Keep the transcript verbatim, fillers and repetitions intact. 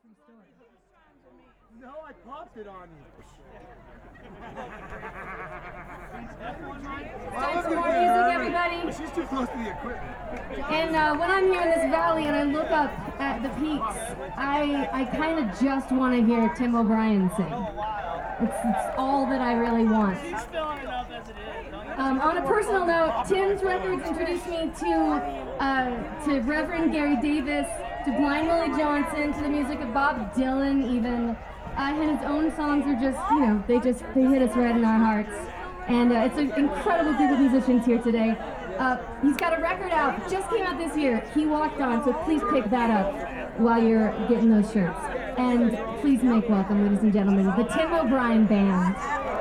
grocery store. No, I popped it on you. Time for more music, everybody. She's too close to the equipment. And uh, when I'm here in this valley and I look up at the peaks, I I kind of just want to hear Tim O'Brien sing. It's, it's all that I really want. He's filling it up as it is. Um, on a personal note, Tim's records introduced me to uh, to Reverend Gary Davis, to Blind Willie Johnson, to the music of Bob Dylan even. Uh, and his own songs are just, you know, they just, they hit us right in our hearts. And uh, it's an incredible group of musicians here today. Uh, he's got a record out, just came out this year, He Walked On, so please pick that up while you're getting those shirts. And please make welcome, ladies and gentlemen, the Tim O'Brien Band.